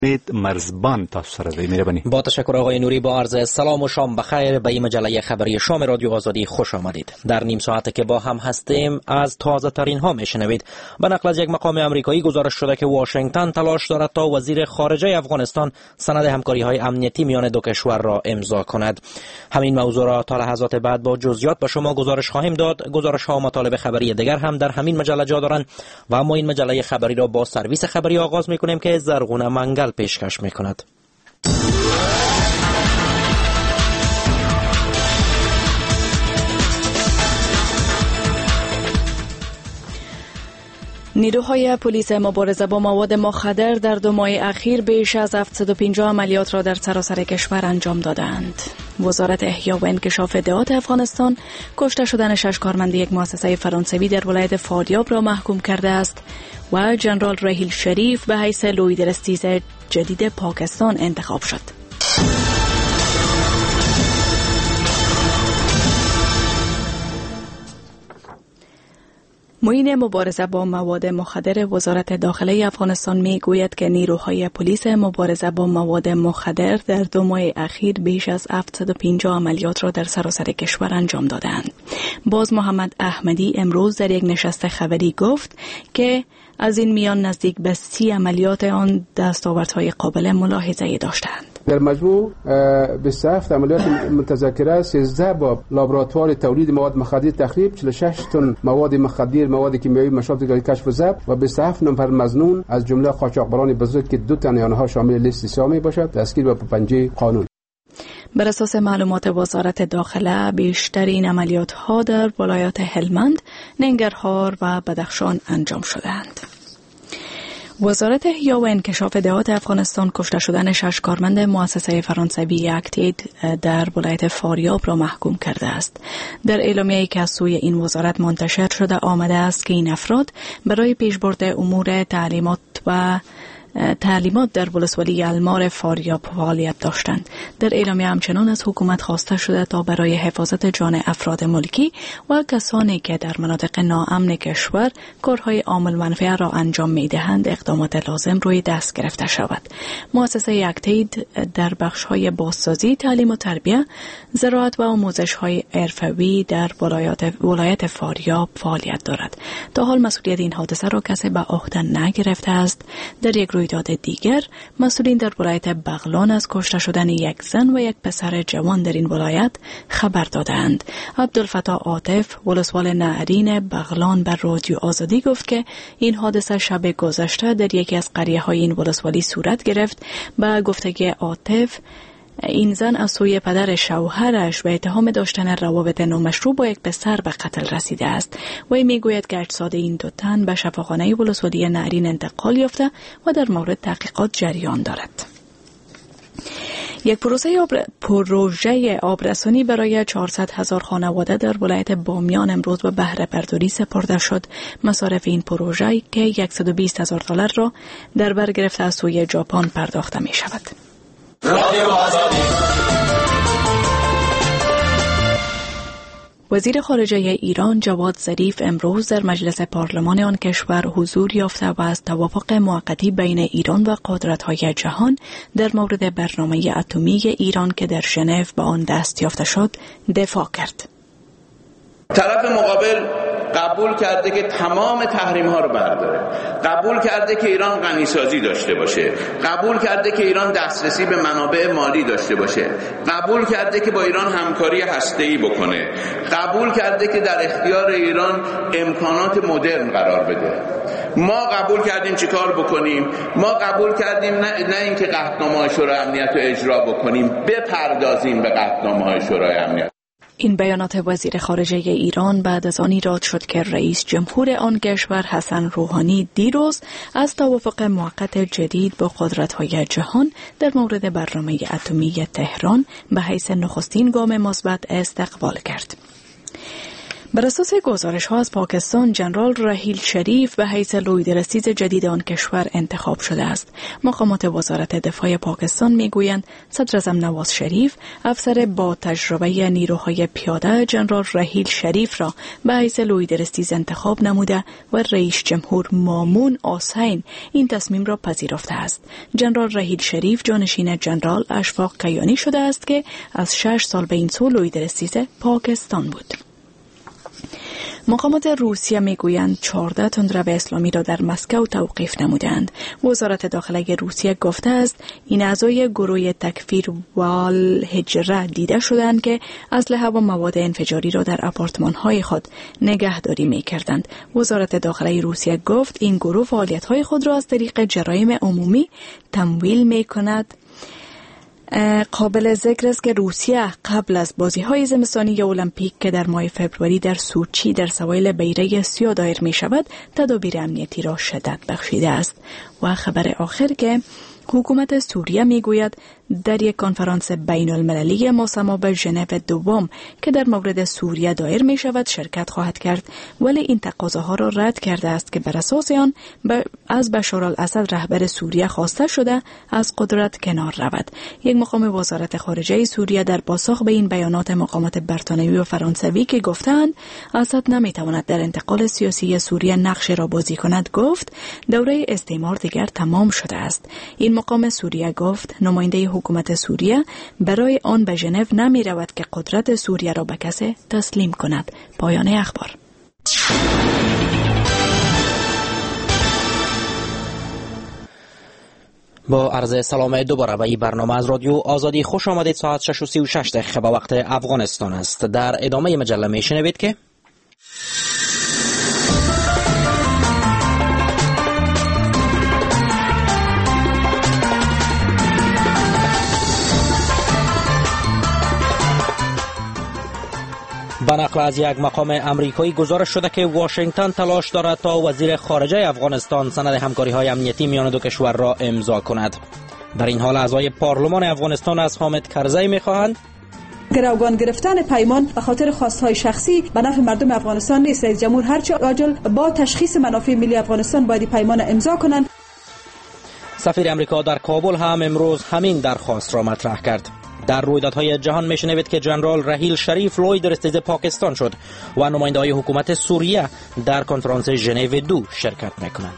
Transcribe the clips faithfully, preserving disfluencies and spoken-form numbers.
مرزبان تاسو سره دی مهربانی. با تشکر آقای نوری. با عرض سلام و شام بخیر به این مجله خبری شام رادیو آزادی خوش آمدید. در نیم ساعته که با هم هستیم از تازه ترین ها میشنوید. به نقل از یک مقام آمریکایی گزارش شده که واشنگتن تلاش دارد تا وزیر خارجه افغانستان سند همکاری های امنیتی میان دو کشور را امضا کند. همین موضوع را تا لحظات بعد با جزئیات به شما گزارش خواهیم داد. گزارش ها و مطالب خبری دیگر هم در همین مجله جا دارند و اما این مجله خبری را با سرویس خبری آغاز میکنیم که زرغونه منگل پیشکش میکند. نیروهای پلیس مبارزه با مواد مخدر در دو ماه اخیر بیش از هفتصد و پنجاه عملیات را در سراسر کشور انجام دادند. وزارت احیا و انکشاف دهات افغانستان کشته شدن شش کارمند یک مؤسسه فرانسوی در ولایت فاریاب را محکوم کرده است و جنرال رحیل شریف به حیث لوی درستیز جدید پاکستان انتخاب شد. معین مبارزه با مواد مخدر وزارت داخله افغانستان می گوید که نیروهای پلیس مبارزه با مواد مخدر در دو ماه اخیر بیش از هفتصد و پنجاه عملیات را در سراسر کشور انجام دادند. باز محمد احمدی امروز در یک نشست خبری گفت که از این میان نزدیک به سی عملیات آن دستاوردهای قابل ملاحظه داشتند. در مجموع بیست و هفت عملیات متذکره سیزده با لابراتوار تولید مواد مخدر تخریب، چهل و شش تن مواد مخدر، مواد کیمیایی، مشروبات گازی کشف و ضبط و بیست و هفت نفر مظنون از جمله قاچاقبران بزرگ که دو تن آنها شامل لیست سیاه می باشد دستگیر و پنجه قانون. بر اساس معلومات وزارت داخله بیشتر این عملیات ها در ولایات هلمند، ننگرهار و بدخشان انجام شدند. وزارت احیا و انکشاف دهات افغانستان کشته شدن شش کارمند مؤسسه فرانسوی اکتید در ولایت فاریاب را محکوم کرده است. در اعلامیه‌ای که از سوی این وزارت منتشر شده آمده است که این افراد برای پیشبرد امور تعلیمات و تعلیمات در ولسوالی المار فاریاب فعالیت داشتند. در اعلامیه همچنان از حکومت خواسته شده تا برای حفاظت جان افراد ملکی و کسانی که در مناطق ناامن کشور کارهای عامل منفعه را انجام می‌دهند اقدامات لازم روی دست گرفته شود. مؤسسه اکتید در بخش‌های بازسازی، تعلیم و تربیت، زراعت و آموزش‌های حرفه‌ای در ولایت ولایت فاریاب فعالیت دارد. تا حال مسئولیت این حادثه را کسی به عهده نگرفته است. در یک رویداد دیگر مسئولین در ولایت بغلان از کشته شدن یک زن و یک پسر جوان در این ولایت خبر دادند. عبدالفتاح عاطف ولسوال نعرین بغلان بر رادیو آزادی گفت که این حادثه شب گذشته در یکی از قریه‌های این ولسوالی صورت گرفت. با گفتگی عاطف، این زن از سوی پدر شوهرش به اتهام داشتن روابط نامشروع با یک پسر به قتل رسیده است. وی میگوید که اجساد این دو تن به شفاخانه ولسوالی نعرین انتقال یافته و در مورد تحقیقات جریان دارد. یک پروژه آب... پروژه آبرسانی برای چهارصد هزار خانواده در ولایت بامیان امروز به بهره برداری سپرده شد. مصارف این پروژه که صد و بیست هزار دلار را در بر گرفته از سوی ژاپن پرداخته می شود. وزیر خارجه ایران جواد ظریف امروز در مجلس پارلمان آن کشور حضور یافته و از توافق موقتی بین ایران و قدرت‌های جهان در مورد برنامه اتمی ایران که در ژنو به آن دست یافته شد دفاع کرد. طرف مقابل قبول کرده که تمام تحریم ها رو برداره، قبول کرده که ایران غنیسازی داشته باشه، قبول کرده که ایران دسترسی به منابع مالی داشته باشه، قبول کرده که با ایران همکاری هسته‌ای بکنه، قبول کرده که در اختیار ایران امکانات مدرن قرار بده. ما قبول کردیم چیکار بکنیم؟ ما قبول کردیم نه, نه اینکه قطعنامه‌های شورای امنیت رو اجرا بکنیم، بپردازیم به قطعنامه‌های شورای امنیت. این بیانات وزیر خارجه ایران بعد از آن ایراد شد که رئیس جمهور آن کشور حسن روحانی دیروز از توافق موقت جدید با قدرت‌های جهان در مورد برنامه اتمی تهران به حیث نخستین گام مثبت استقبال کرد. بر اساس گزارش ها از پاکستان، جنرال رحیل شریف به حیث لویدرسیز جدید آن کشور انتخاب شده است. مقامات وزارت دفاع پاکستان میگویند صدر اعظم نواز شریف، افسر با تجربه نیروهای پیاده جنرال رحیل شریف را به حیث لویدرسیز انتخاب نموده و رئیس جمهور مامون آسین این تصمیم را پذیرفته است. جنرال رحیل شریف جانشین جنرال اشفاق کیانی شده است که از شش سال به این سو لویدرسیز پاکستان بود. مقامات روسیه میگویند چهارده تندرو اسلامی را در مسکو توقیف نمودند. وزارت داخله روسیه گفته است این اعضای گروه تکفیر والهجره دیده شدند که اسلحه و مواد انفجاری را در آپارتمان‌های خود نگهداری می‌کردند. وزارت داخله روسیه گفت این گروه فعالیت‌های خود را از طریق جرایم عمومی تمویل می‌کند. قابل ذکر است که روسیه قبل از بازی‌های زمستانی المپیک که در ماه فوریه در سوچی در سواحل بیره سیاه دایر می شود، تدابیر امنیتی را شدت بخشیده است. و خبر آخر که حکومت سوریه می گوید در یک کنفرانس بین المللی مسما به ژنو دوم که در مورد سوریه دایر می شود شرکت خواهد کرد، ولی این تقاضاها را رد کرده است که بر اساس آن از بشار الاسد رهبر سوریه خواسته شده از قدرت کنار رود. یک مقام وزارت خارجه سوریه در پاسخ به این بیانات مقامات برتانوی و فرانسوی که گفتند اسد نمی تواند در انتقال سیاسی سوریه نقش را بازی کند، گفت دوره استعمار دیگر تمام شده است. این مقام سوریه گفت نماینده حکومت سوریه برای آن به ژنو نمی رود که قدرت سوریه را به کسی تسلیم کند. پایان اخبار. با عرض سلام دوباره به این برنامه از رادیو آزادی خوش آمدید. ساعت شش و سی و شش دقیقه به وقت افغانستان است. در ادامه مجله می شنوید که به نقل از یک مقام امریکایی گزارش شده که واشنگتن تلاش دارد تا وزیر خارجه افغانستان سند همکاری‌های امنیتی میان دو کشور را امضا کند. در این حال اعضای پارلمان افغانستان از حامد کرزی می‌خواهند گروگان گرفتن پیمان به خاطر خواستهای شخصی به نفع مردم افغانستان نیست. رئیس جمهور هرچه عاجل با تشخیص منافع ملی افغانستان باید پیمان امضا کنند. سفیر امریکا در کابل هم امروز همین درخواست را مطرح کرد. در رویدادهای جهان میشنوید که جنرال رحیل شریف لویدرسیز پاکستان شد و نماینده‌های حکومت سوریه در کنفرانس ژنو دو شرکت میکنند.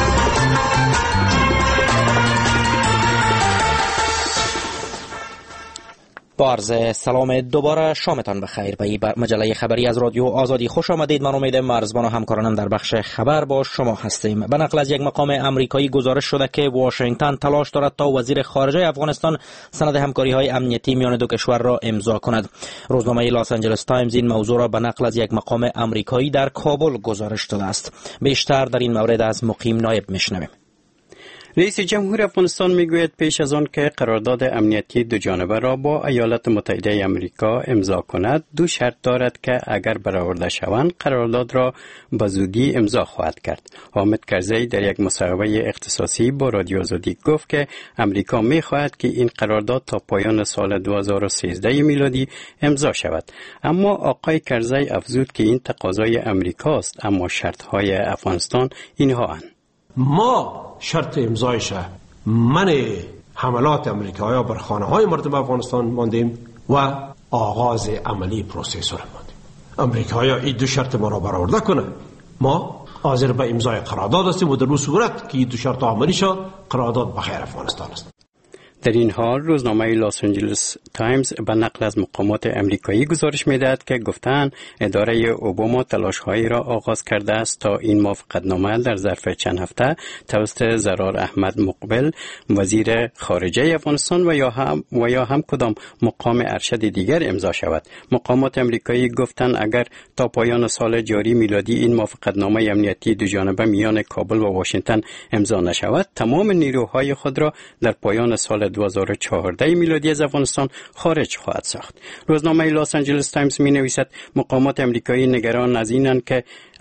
با عرض سلام دوباره شامتان بخیر. به این مجله خبری از رادیو آزادی خوش آمدید. من امید مرزبان و همکارانم در بخش خبر با شما هستیم. به نقل از یک مقام امریکایی گزارش شده که واشنگتن تلاش دارد تا وزیر خارجه افغانستان سند همکاری‌های امنیتی میان دو کشور را امضا کند. روزنامه لاس آنجلس تایمز این موضوع را به نقل از یک مقام امریکایی در کابل گزارش داده است. بیشتر در این مورد از مقیم نایب میشنویم. رئیس جمهور افغانستان میگوید پیش از آن که قرارداد امنیتی دو جانبه را با ایالات متحده آمریکا امضا کند، دو شرط دارد که اگر برآورده شوند قرارداد را به زودی امضا خواهد کرد. حامد کرزی در یک مصاحبه اختصاصی با رادیو آزادی گفت که امریکا میخواهد که این قرارداد تا پایان سال دو هزار و سیزده میلادی امضا شود. اما آقای کرزی افزود که این تقاضای امریکاست، اما شرطهای افغانستان اینها اند. ما شرط امضایش من حملات امریکایی بر خانه های مردم افغانستان ماندیم و آغاز عملی پروسس را ماندیم. امریکایی این دو شرط ما را برآورده کنه، ما حاضر به امضای قرارداد هستیم و در اون صورت که این دو شرط عملی شد قرارداد بخیر افغانستان است. در این حال روزنامه لاس آنجلس تایمز به نقل از مقامات امریکایی گزارش می‌دهد که گفتند اداره اوباما تلاش‌هایی را آغاز کرده است تا این موافقتنامه در ظرف چند هفته توسط زرار احمد مقبل وزیر خارجه افغانستان و یا هم و یا هم کدام مقام ارشد دیگر امضا شود. مقامات امریکایی گفتند اگر تا پایان سال جاری میلادی این موافقتنامه امنیتی دو جانبه میان کابل و واشنگتن امضا نشود، تمام نیروهای خود را در پایان سال دو هزار و چهارده میلادی از افغانستان خارج خواهد ساخت. روزنامه لاس آنجلس تایمز می نویسد مقامات امریکایی نگران از اینند که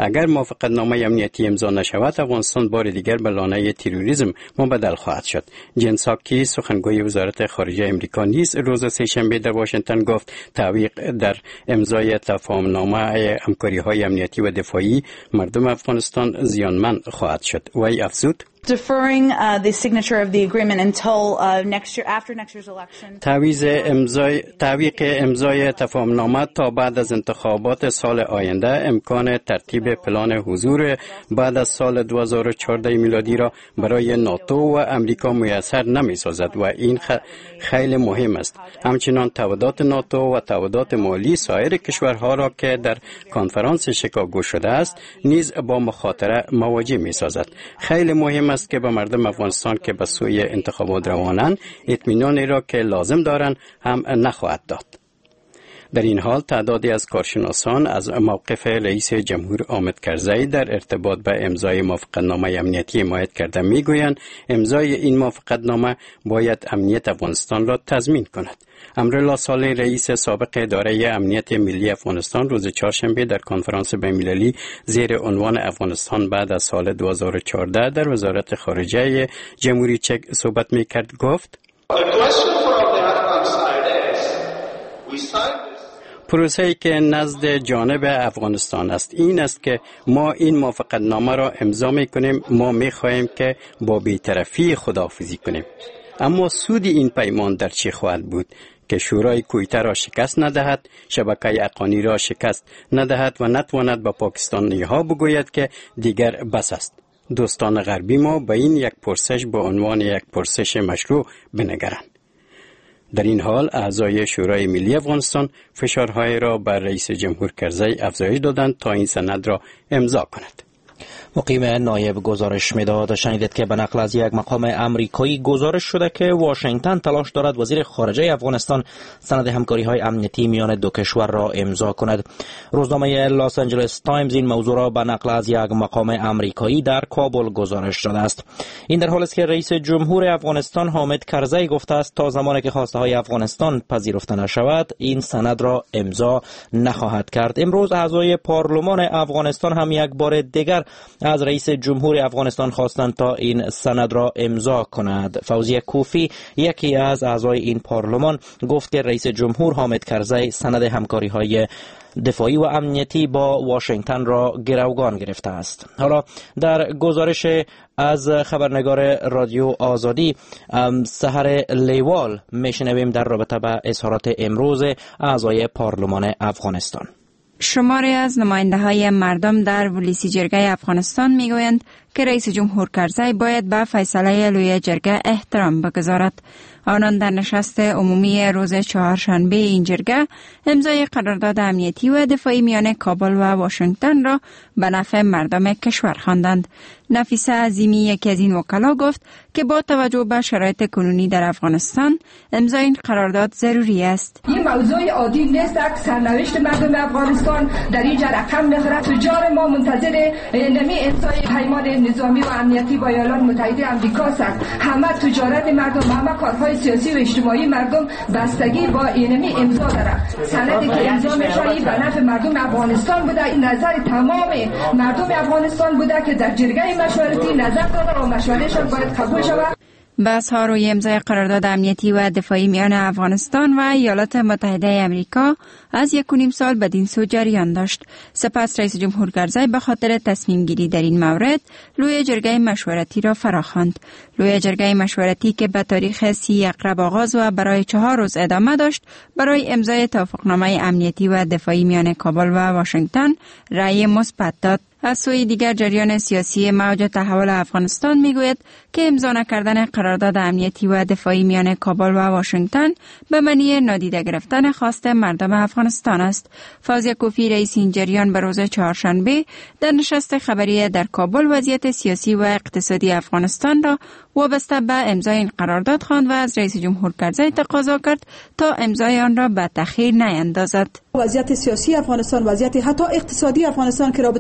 اگر موافقتنامه امنیتی امضا نشود، افغانستان بار دیگر به لانه تروریسم مبدل خواهد شد. جن ساکی سخنگوی وزارت خارجه امریکا نیز روز سه‌شنبه در واشنگتن گفت تعویق در امضای تفاهم‌نامه همکاری‌های امنیتی و دفاعی مردم افغانستان زیانمند خواهد شد. وی افزود deferring uh, the signature of the agreement until uh, next year, after next year's election. تعویض امضای تعویق امضای تفاهم‌نامه تا بعد از انتخابات سال آینده امکان ترتیب پلان حضور بعد از سال دو هزار و چهارده میلادی را برای ناتو و امریکا میسر نمی‌سازد و این خیلی مهم است. همچنین تعهدات ناتو و تعهدات مالی سایر کشورها را که در کنفرانس شیکاگو شده است نیز با مخاطره مواجه می‌سازد. خیلی مهم است که به مردم افغانستان که به سوی انتخابات روانند اطمینانی را که لازم دارند هم نخواهد داد. در این حال تعدادی از کارشناسان از موقف رئیس جمهور حامد کرزی در ارتباط به امضای موافقتنامه امنیتی حمایت کرده میگویند امضای این موافقتنامه باید امنیت افغانستان را تضمین کند. امرالله صالح رئیس سابق اداره امنیت ملی افغانستان روز چهارشنبه در کنفرانس بین‌المللی زیر عنوان افغانستان بعد از سال دو هزار و چهارده در وزارت خارجه جمهوری چک صحبت میکرد. گفت پروسه‌ای که نزد جانب افغانستان است این است که ما این موافقتنامه را امضا می‌کنیم. ما می‌خواهیم که با بی‌طرفی خداحافظی کنیم. اما سود این پیمان در چی خواهد بود؟ که شورای کویته را شکست ندهد، شبکه اقانی را شکست ندهد و نتواند به پاکستانی ها بگوید که دیگر بس است. دوستان غربی ما به این یک پرسش به عنوان یک پرسش مشروع بنگرند. در این حال اعضای شورای ملی افغانستان فشارهای را بر رئیس جمهور کرزی افزایش دادند تا این سند را امضا کند. مقیم نایب گزارش میداد. شنیدید که به نقل از یک مقام امریکایی گزارش شده که واشنگتن تلاش دارد وزیر خارجه افغانستان سند همکاری های امنیتی میان دو کشور را امضا کند. روزنامه لاس آنجلس تایمز این موضوع را به نقل از یک مقام امریکایی در کابل گزارش داده است. این در حالی است که رئیس جمهور افغانستان حامد کرزی گفته است تا زمانی که خواسته های افغانستان پذیرفته نشود این سند را امضا نخواهد کرد. امروز اعضای پارلمان افغانستان هم یک بار دیگر از رئیس جمهور افغانستان خواستند تا این سند را امضا کند. فوزیه کوفی یکی از اعضای این پارلمان گفت که رئیس جمهور حامد کرزی سند همکاری های دفاعی و امنیتی با واشنگتن را گروگان گرفته است. حالا در گزارش از خبرنگار رادیو آزادی سحر لیوال میشنویم در رابطه با اظهارات امروز اعضای پارلمان افغانستان. شماری از نماینده های مردم در ولسی جرگه افغانستان میگویند که رئیس جمهور کرزی باید به فیصله لوی جرگه احترام بگذارد. آنان در نشست عمومی روز چهارشنبه این جرگه امضای قرارداد امنیتی و دفاعی میان کابل و واشنگتن را به نفع مردم کشور خواندند. نفیسه عظیمی یکی از این وکلا گفت که با توجه به شرایط کنونی در افغانستان امضای این قرارداد ضروری است. این موضوع عادی نیست که سرنوشت مردم افغانستان در اینجا رقم میخوره. تجار ما منتظر نمی امضای پیمان نظامی و امنیتی با ایالات متحده آمریکا است. همه تجارت مردم، همه کارهای سیاسی و اجتماعی مردم بستگی با اینمی امضا داره. سندی که امضا میشه به نفع مردم افغانستان بوده. این نظر تمام مردم افغانستان بوده که در جرگه مشورتی نظر داده و مشورهشان باید قبول شود. بحث ها روی امضای قرارداد امنیتی و دفاعی میان افغانستان و ایالات متحده آمریکا از یک و نیم سال بدین سو جریان داشت. سپس رئیس جمهور کرزی به خاطر تصمیم گیری در این مورد لوی جرگه مشورتی را فراخواند. لوی جرگه مشورتی که به تاریخ سی اقرب آغاز و برای چهار روز ادامه داشت برای امضای توافقنامه امنیتی و دفاعی میان کابل و واشنگتن رأی مثبت داد. از سوی دیگر جریان سیاسی موج تحول افغانستان میگوید که امضا نکردن قرارداد امنیتی و دفاعی میان کابل و واشنگتن به معنی نادیده گرفتن خواست مردم افغانستان است. فوزیه کوفی رئیس این جریان به روز چهارشنبه در نشست خبری در کابل وضعیت سیاسی و اقتصادی افغانستان را وابسته به امضای این قرارداد خواند و از رئیس جمهور کرزی تقاضا کرد تا امضای آن را به تأخیر نیندازد. وضعیت سیاسی افغانستان، وضعیت حتی اقتصادی افغانستان که رابطه مستقیم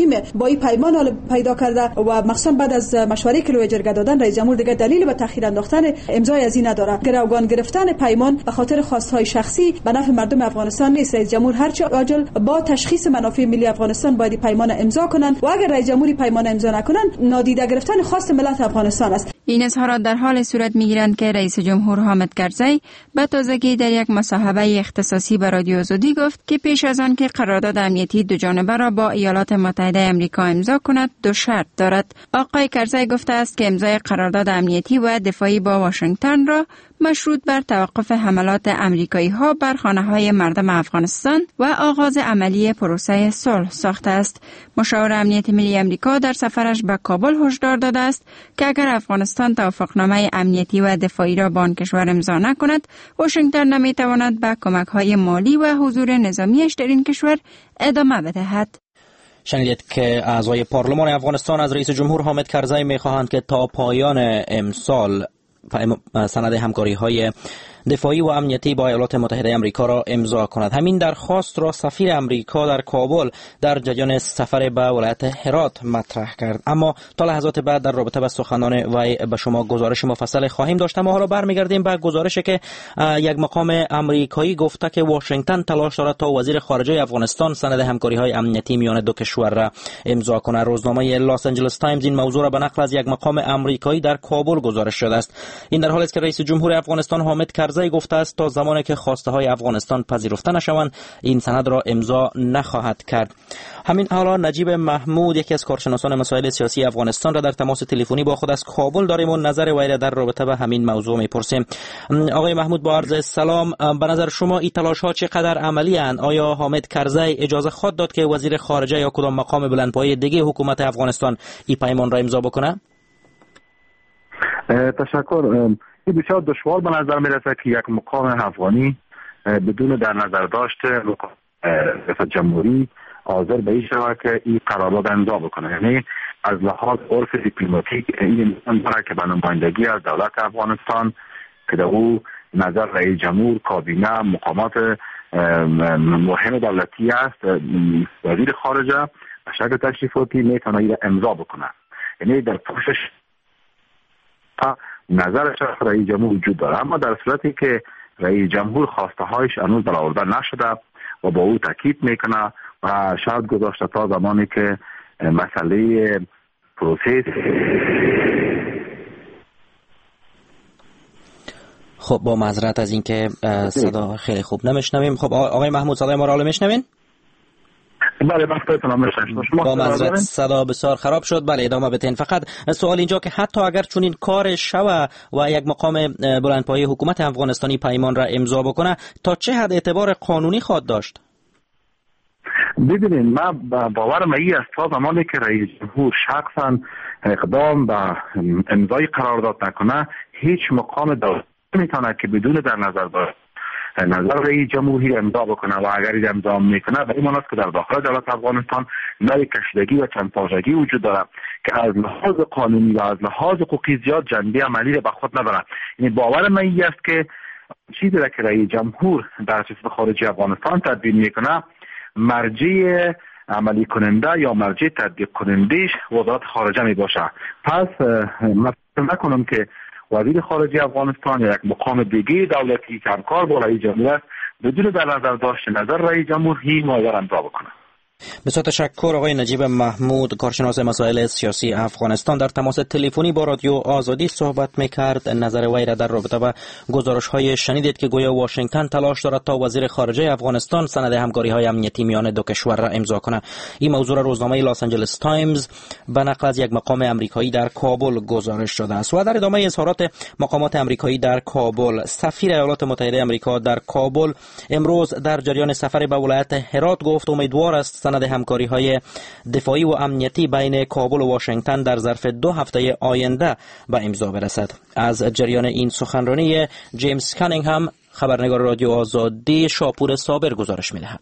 مستقیم با این پیمان حال پیدا کرده و مخصوصا بعد از مشوره‌ای که روی جرگه دادن رئیس جمهور دیگه دلیلی به تأخیر انداختن امضای از این نداره. گروگان گرفتن پیمان به خاطر خواستهای شخصی به نفع مردم افغانستان نیست. رئیس جمهور هرچه عاجل با تشخیص منافع ملی افغانستان باید پیمان امضا کنند و اگر رئیس جمهور پیمان امضا نکنند نادیده گرفتن خواست ملت افغانستان است. این اظهارات در حال صورت میگیرند که رئیس جمهور حامد کرزی به تازگی در یک مصاحبه اختصاصی به رادیو آزادی گفت که پیش از آن که قرارداد امنیتی دو جانبه را با ایالات متحده آمریکا امضا کند دو شرط دارد. آقای کرزی گفته است که امضای قرارداد امنیتی و دفاعی با واشنگتن را مشروط بر توقف حملات آمریکایی ها بر خانه های مردم افغانستان و آغاز عملی پروسه صلح ساخته است. مشاور امنیت ملی آمریکا در سفرش به کابل هشدار داده است که اگر افغانستان توافقنامه امنیتی و دفاعی را با آن کشور امضا نکند، واشنگتن نمیتواند به کمک های مالی و حضور نظامیش در این کشور ادامه بدهد. شنیدید که اعضای پارلمان افغانستان از رئیس جمهور حامد کرزی می‌خواهند که تا پایان امسال سند همکاری های دفاعی و امنیتی با ایالات متحده آمریکا را امضا کند. همین درخواست را سفیر آمریکا در کابل در جریان سفر به ولایت هرات مطرح کرد. اما تا لحظات بعد در رابطه با سخنان وی به شما گزارش مفصل خواهیم داشت. اما حالا برمیگردیم به گزارشی که یک مقام آمریکایی گفته که واشنگتن تلاش دارد تا وزیر خارجه افغانستان سند همکاری های امنیتی میان دو کشور را امضا کند. روزنامه لاس آنجلس تایمز این موضوع را به نقل از یک مقام آمریکایی در کابل گزارش شده است. این در حالی است که رئیس جمهور افغانستان حامد کرزی گفته است تا زمانی که خواسته های افغانستان پذیرفته نشوند این سند را امضا نخواهد کرد. همین حالا نجیب محمود یکی از کارشناسان مسائل سیاسی افغانستان را در تماس تلفنی با خود از کابل داریم و نظر وی را در رابطه با همین موضوع میپرسیم. آقای محمود با عرض سلام، به نظر شما این تلاش ها چقدر عملی اند؟ آیا حامد کرزی اجازه خواهد داد که وزیر خارجه یا کدام مقام بلندپایه دیگه حکومت افغانستان این پیمان را امضا بکنه؟ تشکر. این بسیار دشوار به نظر میرسه که یک مقام افغانی بدون در نظر داشته ریاست جمهوری حاضر به این شود که این قرارداد امضا بکنه. یعنی از لحاظ عرف دیپلماتیک این امکان داره که به نمایندگی از دولت افغانستان که در او نظر رئیس جمهور، کابینه، مقامات مهم دولتی است، وزیر خارجه به شکل تشریفاتی میتونه این امضا بکنه. یعنی در پوشش نظر شخص رئیس جمهور وجود داره، اما در صورتی که رئیس جمهور خواسته هایش هنوز برآورده نشده و با او تاکید میکنه و شاید گذاشته تا زمانی که مسئله پروسه. خب با معذرت از اینکه صدا خیلی خوب نمیشنویم. خب آقای محمود صدای ما را میشنوین؟ بله بله. با معذرت صدا بسیار خراب شد. بله ادامه بدین. فقط سوال اینجا که حتی اگر چون این کار شوه و یک مقام بلندپایه حکومت افغانستانی پیمان را امضا بکنه تا چه حد اعتبار قانونی خواهد داشت؟ ببینید من باورم این است تا زمانی که رئیس جمهور شخصا اقدام به امضای قرارداد نکنه هیچ مقام دولتی نمیتونه که بدون در نظر داشت نظر رئیس جمهوری امضا بکنه و اگر این امضا میکنه به این معنی است که در داخل دولت افغانستان نوع کشیدگی و چند پاژگی وجود داره که از لحاظ قانونی و از لحاظ حقوقی زیاد جنبه عملی به خود نداره. یعنی باور من این است که چیزی را که رئیس جمهور در سیاست خارجی افغانستان تدوین میکنه مرجع عملی کننده یا مرجع تطبیق کنندهش وزارت خارجه می باشه. پس من فکر نکنم که وزیر خارجه افغانستان یا یک مقام دیگه دولتی که همکار با رئیس جمهور است بدون در نظر داشت نظر رئیس جمهور هی ماجرا امضا بکنه. بسیار تشکر آقای نجیب محمود کارشناس مسائل سیاسی افغانستان در تماس تلفنی با رادیو آزادی صحبت میکرد. نظر وی را در رابطه با گزارش های شنیدید که گویا واشنگتن تلاش دارد تا وزیر خارجه افغانستان سند همکاری های امنیتی میان دو کشور را امضا کنه. این موضوع را روزنامه لاس آنجلس تایمز به نقل از یک مقام آمریکایی در کابل گزارش داده است. و در ادامه اظهارات مقامات آمریکایی در کابل، سفیر ایالات متحده آمریکا در کابل امروز در جریان سفر به ولایت هرات گفت امیدوار است سند همکاری های دفاعی و امنیتی بین کابل و واشنگتن در ظرف دو هفته آینده به امضا برسد. از جریان این سخنرانی جیمز کانینگهم خبرنگار رادیو آزادی شاپور صابر گزارش می‌دهد.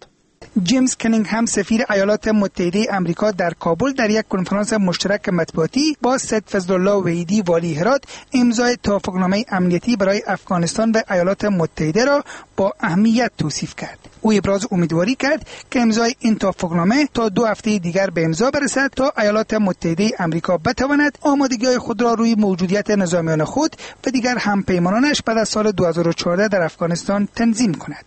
جیمز کنینگهم سفیر ایالات متحده آمریکا در کابل در یک کنفرانس مشترک مطبوعاتی با سید فضلالله وحیدی والی هرات امضای توافقنامه امنیتی برای افغانستان و ایالات متحده را با اهمیت توصیف کرد. او ابراز امیدواری کرد که امضای این توافقنامه تا دو هفته دیگر به امضا برسد تا ایالات متحده آمریکا بتواند آمادگی خود را روی موجودیت نظامیان خود و دیگر همپیمانانش بعد از سال دو هزار و چهارده در افغانستان تنظیم کند.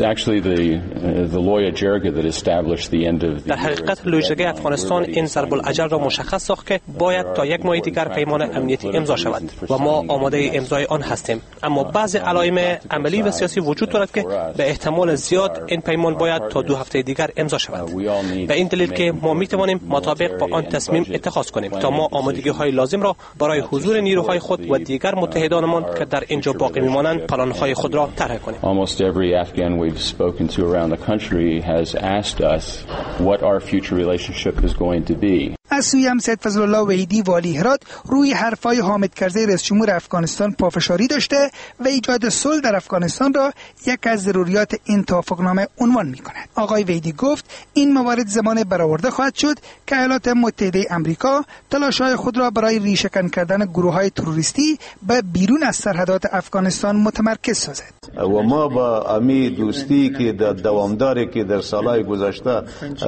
در حقیقت لوژیک افغانستان این ضرب الاجل را مشخص ساخت که باید تا یک ماه دیگر پیمان امنیتی امضا شود و ما آماده امضای آن هستیم، اما بعض علائم عملی و سیاسی وجود دارد که به احتمال زیاد این پیمان باید تا دو هفته دیگر امضا شود. به این دلیل که ما می توانیم مطابق با آن تصمیم اتخاذ کنیم تا ما آمادگی های لازم را برای حضور نیروهای خود و دیگر متحدانمان که در اینجا باقی میمانند پلان های خود را طرح کنیم. Almost every Afghan we've spoken to around the country has asked us what our future relationship is going to be. از سوی هم سید فضلالله وحیدی والی هرات روی حرفای حامد کرزی رئیس جمهور افغانستان پافشاری داشته و ایجاد صلح در افغانستان را یک از ضروریات این توافقنامه عنوان می‌کند. آقای وحیدی گفت این موارد زمان برآورده خواهد شد که ایالات متحده آمریکا تلاش‌های خود را برای ریشه‌کن کردن گروه‌های تروریستی به بیرون از سرحدات افغانستان متمرکز سازد. و ما با امی دوستی که در دوامداری که در سالهای گذشته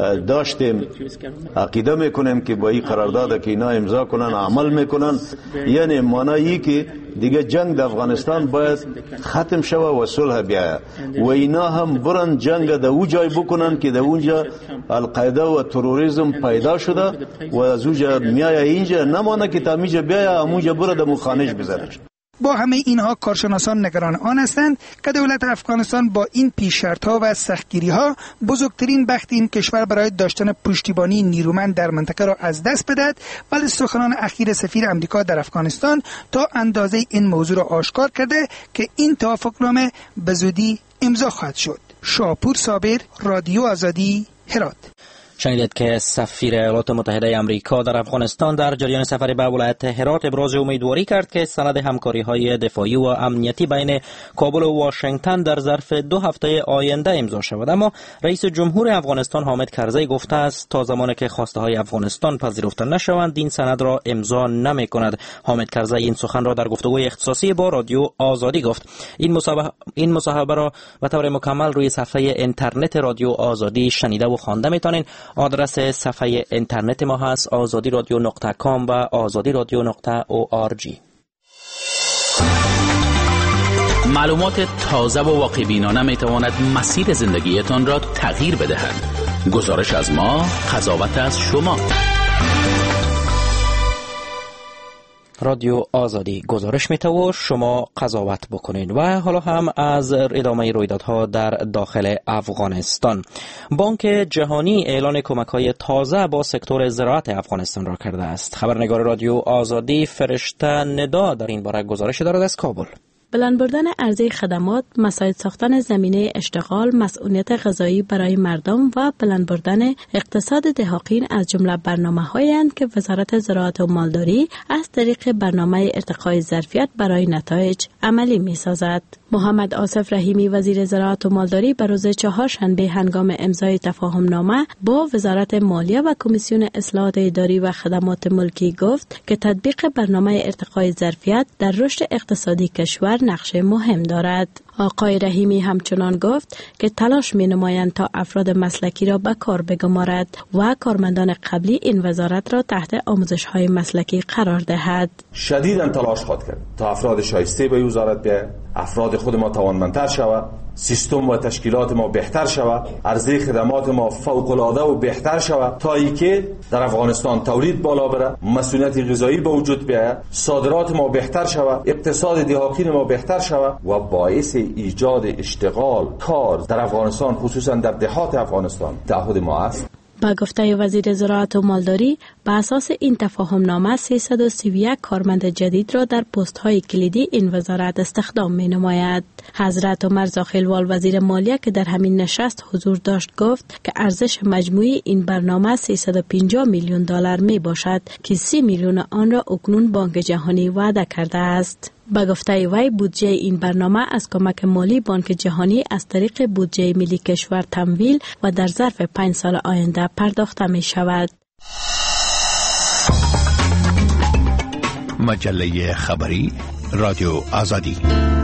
داشتیم عقیده می‌کنیم که با این قرارداد که اینا امضا کنن عمل میکنن، یعنی معنی که دیگه جنگ در افغانستان باید ختم شوه و صلح بیاید و اینا هم برن جنگ در او جای بکنن که در اونجا القاعده و تروریسم پیدا شده و از اونجا میایه اینجا، نمانه که تا اینجا بیایه همونجا بره در مخانش بزنه. با همه اینها کارشناسان نگران آن هستند که دولت افغانستان با این پیش شرط‌ها و سختگیری‌ها بزرگترین بخت این کشور برای داشتن پشتیبانی نیرومند در منطقه را از دست بدهد، ولی سخنان اخیر سفیر امریکا در افغانستان تا اندازه این موضوع را آشکار کرده که این توافقنامه به زودی امضا خواهد شد. شاپور صابر، رادیو آزادی، هرات. شنیدید که سفیر ایالات متحده آمریکا در افغانستان در جریان سفر به ولایت هرات ابراز امیدواری کرد که سند همکاری‌های دفاعی و امنیتی بین کابل و واشنگتن در ظرف دو هفته آینده امضا شود. اما رئیس جمهور افغانستان حامد کرزی گفته است تا زمانی که خواسته‌های افغانستان پذیرفته نشوند این سند را امضا نمی‌کند. حامد کرزی این سخن را در گفتگوی اختصاصی با رادیو آزادی گفت. این مصاحبه این مصاحبه را به طور مکمل روی صفحه اینترنت رادیو آزادی شنیده و خوانده می‌توانید. آدرس صفحه اینترنت ما هست آزادی رادیو نقطه کام و آزادی رادیو نقطه او آر جی. معلومات تازه و واقع‌بینانه می تواند مسیر زندگیتان را تغییر بدهد. گزارش از ما، قضاوت از شما. رادیو آزادی گزارش می‌ته و شما قضاوت بکنید. و حالا هم از ادامه رویدادها در داخل افغانستان. بانک جهانی اعلان کمک‌های تازه با سکتور زراعت افغانستان را کرده است. خبرنگار رادیو آزادی فرشته ندا در این باره گزارش دارد از کابل. بلند بردن عرضه خدمات، مساعد ساختن زمینه اشتغال، مسئولیت غذایی برای مردم و بلند بردن اقتصاد دهقین از جمله برنامه‌هایی اند که وزارت زراعت و مالداری از طریق برنامه ارتقای ظرفیت برای نتایج عملی می‌سازد. محمد آصف رحیمی وزیر زراعت و مالداری به روز چهارشنبه هنگام امضای تفاهمنامه با وزارت مالیه و کمیسیون اصلاحات اداری و خدمات ملکی گفت که تطبیق برنامه ارتقای ظرفیت در رشد اقتصادی کشور نقش مهم دارد. آقای رحیمی همچنان گفت که تلاش می نمایند تا افراد مسلکی را به کار بگمارد و کارمندان قبلی این وزارت را تحت آموزش های مسلکی قرار دهد. شدیداً تلاش خواهد کرد تا افراد شایسته به وزارت بیاید، افراد خود ما توانمندتر شود، سیستم و تشکیلات ما بهتر شود، عرضه خدمات ما فوق العاده و بهتر شود تا اینکه در افغانستان تولید بالا بره، مسئولیت غذایی به وجود بیاید، صادرات ما بهتر شود، اقتصاد دهقین ما بهتر شود و باعث ایجاد اشتغال، کار در افغانستان خصوصا در دهات افغانستان تعهد ما است. با گفته وزیر زراعت و مالداری، به اساس این تفاهمنامه سیصد و سی و یک کارمند جدید را در پست‌های کلیدی این وزارت استخدام می‌نماید. حضرت عمر زاخیلوال وزیر مالیه که در همین نشست حضور داشت گفت که ارزش مجموعی این برنامه سیصد و پنجاه میلیون دلار می باشد که سی میلیون آن را اکنون بانک جهانی وعده کرده است. به گفته وی بودجه این برنامه از کمک مالی بانک جهانی از طریق بودجه ملی کشور تمویل و در ظرف پنج سال آینده پرداخته می شود. مجله خبری رادیو آزادی.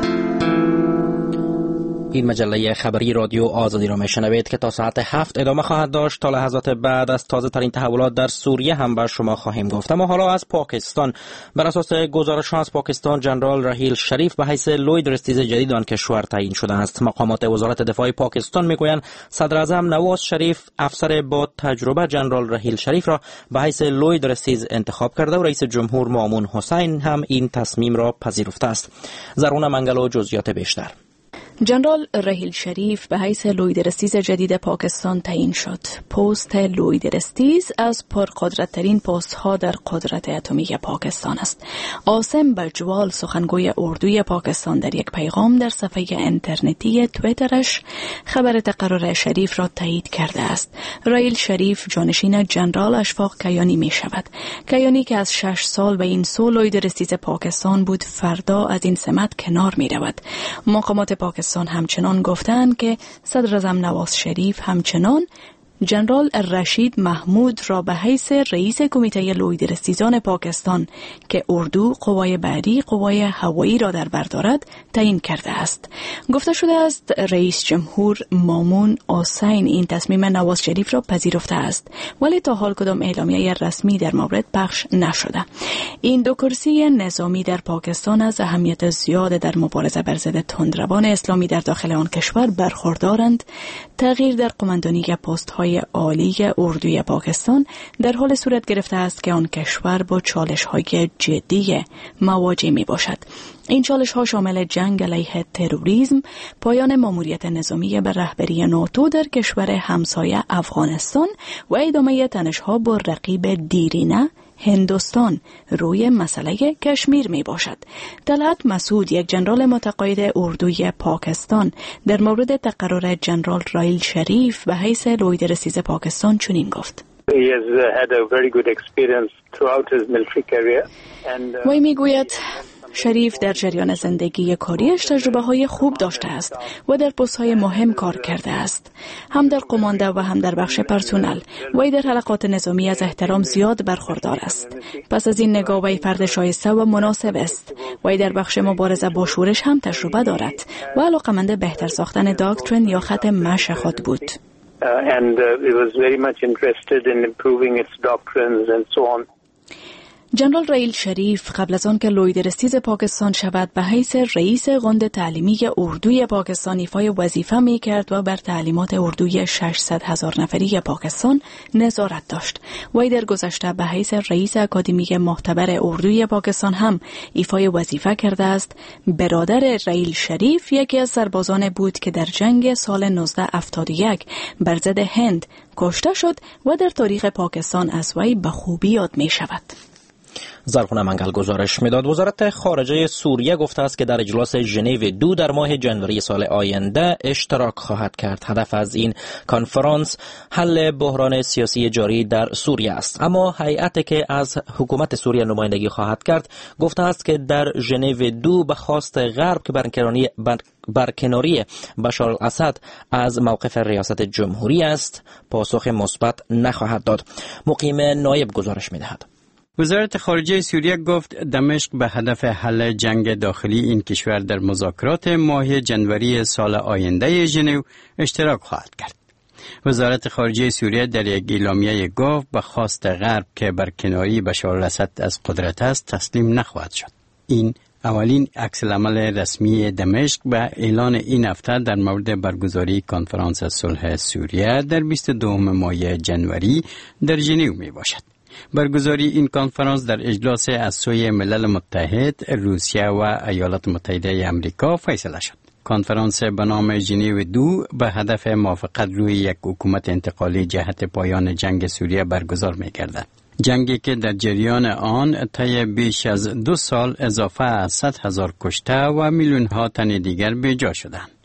این مجله خبری رادیو آزادی را میشنوید که تا ساعت هفت ادامه خواهد داشت. تا لحظات بعد از تازه ترین تحولات در سوریه هم بر شما خواهیم گفت. اما حالا از پاکستان. بر اساس گزارش از پاکستان، جنرال رحیل شریف به حیث لوی درستیز جدید آن کشور تعیین شده است. مقامات وزارت دفاع پاکستان میگویند صدر اعظم نواز شریف افسر با تجربه جنرال رحیل شریف را به حیث لوی درستیز انتخاب کرده و رئیس جمهور مامون حسین هم این تصمیم را پذیرفته است. زرونه منگلو جزئیات بیشتر. جنرال رحیل شریف به حیث لوی درستیز جدید پاکستان تعیین شد. پست لوی درستیز از پرقدرت‌ترین پست‌ها در قدرت اتمی پاکستان است. عاصم بجوال، سخنگوی اردوی پاکستان، در یک پیغام در صفحه اینترنتی تویترش خبر تقرر شریف را تایید کرده است. رحیل شریف جانشین جنرال اشفاق کیانی می شود. کیانی که از شش سال به این سو لوی درستیز پاکستان بود، فردا از این سمت کنار می رود. مقامات پاکستان همچنان گفتند که صدر اعظم نواز شریف همچنان جنرال رشید محمود را به حیث رئیس کمیته لوی درستیزان پاکستان که اردو، قوای بحری، قوای هوایی را در بر دارد تعیین کرده است. گفته شده است رئیس جمهور مامون حسین این تصمیم نواز شریف را پذیرفته است، ولی تا حال کدام اعلامیه رسمی در مورد پخش نشده. این دو کرسی نظامی در پاکستان از اهمیت زیاد در مبارزه بر ضد تندروان اسلامی در داخل آن کشور برخوردارند. تغییر در قماندانی پست‌های عالی اردوی پاکستان در حال صورت گرفته است که آن کشور با چالش‌های جدی مواجه می‌باشد. این چالش‌ها شامل جنگ علیه تروریسم، پایان ماموریت نظامی به رهبری ناتو در کشور همسایه افغانستان و ادامه تنش‌ها با رقیب دیرینه هندوستان روی مسئله کشمیر می باشد. طلعت مسعود، یک جنرال متقاعد اردوی پاکستان، در مورد تقرر جنرال رحیل شریف به حیث لوی درستیز پاکستان چنین گفت. وی می گوید شریف در جریان زندگی کاریش تجربه های خوب داشته است و در پست های مهم کار کرده است، هم در قمانده و هم در بخش پرسونل. وی در حلقات نظامی از احترام زیاد برخوردار است. پس از این نگاه وی فرد شایسته و مناسب است. وی در بخش مبارزه با شورش هم تجربه دارد و علاقمند بهتر ساختن داکترین یا خط مشی خود بود. and uh, it was very much interested in improving its doctrines and so on. جنرال رحیل شریف قبل از آن که لوی درستیز پاکستان شود به حیث رئیس غند تعلیمی اردوی پاکستان ایفای وظیفه می کرد و بر تعلیمات اردوی ششصد هزار نفری پاکستان نظارت داشت. وی در گذشته به حیث رئیس اکادمی معتبر اردوی پاکستان هم ایفای وظیفه کرده است. برادر رحیل شریف یکی از سربازان بود که در جنگ سال نوزده هفتاد و یک بر ضد هند کشته شد و در تاریخ پاکستان از وی به خوبی یاد می شود. زرخونه منگل گزارش میداد. وزارت خارجه سوریه گفته است که در اجلاس ژنو دو در ماه جنوری سال آینده اشتراک خواهد کرد. هدف از این کنفرانس حل بحران سیاسی جاری در سوریه است. اما هیئتی که از حکومت سوریه نمایندگی خواهد کرد گفته است که در ژنو دو به خواست غرب که برکناری بر برکناری بشار الاسد از موقف ریاست جمهوری است پاسخ مثبت نخواهد داد. مقیم نایب گزارش میدهد. وزارت خارجه سوریه گفت دمشق به هدف حل جنگ داخلی این کشور در مذاکرات ماه جنوری سال آینده ژنو اشتراک خواهد کرد. وزارت خارجه سوریه در یک اعلامیه گفت به خواست غرب که برکناری بشار الاسد از قدرت است تسلیم نخواهد شد. این اولین عکس‌العمل رسمی دمشق به اعلان این هفته در مورد برگزاری کنفرانس صلح سوریه در بیست و دوم ماه جنوری در ژنو می باشد. برگزاری این کنفرانس در اجلاس از سوی ملل متحد، روسیه و ایالات متحده آمریکا فیصله شد. کنفرانس به نام ژنو دو به هدف موافقت روی یک حکومت انتقالی جهت پایان جنگ سوریه برگزار می گردد. جنگی که در جریان آن طی بیش از دو سال اضافه از صد هزار کشته و میلیون ها تن دیگر به جا شدند.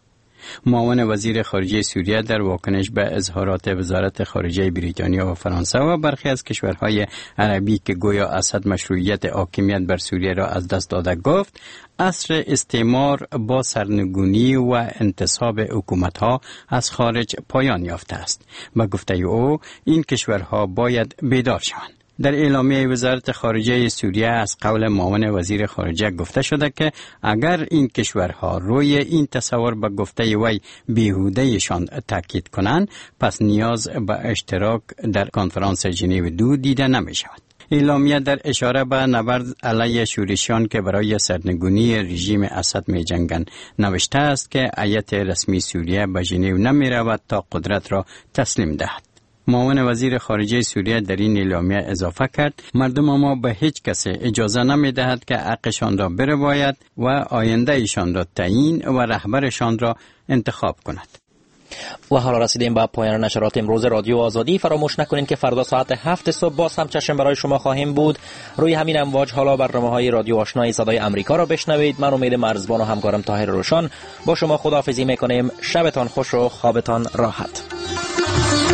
معاون وزیر خارجه سوریه در واکنش به اظهارات وزارت خارجه بریتانیا و فرانسه و برخی از کشورهای عربی که گویا اسد مشروعیت حاکمیت بر سوریه را از دست داده گفت، عصر استعمار با سرنگونی و انتصاب حکومت‌ها از خارج پایان یافته است. به گفته او این کشورها باید بیدار شوند. در اعلامیه وزارت خارجه سوریه از قول معاون وزیر خارجه گفته شده که اگر این کشورها روی این تصور به گفته وی بیهوده‌شان تاکید کنند، پس نیاز به اشتراک در کنفرانس ژنو دو دیده نمی شود. اعلامیه در اشاره به نبرد علیه شورشیان که برای سرنگونی رژیم اسد می جنگند نوشته است که هیئت رسمی سوریه به ژنو نمی رود تا قدرت را تسلیم دهد. معاون وزیر خارجه سوریه در این اعلامیه اضافه کرد مردم ما به هیچ کس اجازه نمی دهد که حقشان را برباید و آینده ایشان را تعیین و رهبرشان را انتخاب کند. و حالا رسیدیم به پایان نشرات امروز رادیو آزادی. فراموش نکنید که فردا ساعت هفت صبح باز هم چشم برای شما خواهیم بود. روی همین امواج حالا برنامه‌های رادیو آشنای صدای آمریکا را بشنوید. من امید مرزبان و همکارم طاهر روشن با شما خداحافظی می‌کنیم. شبتان خوش و خوابتان راحت.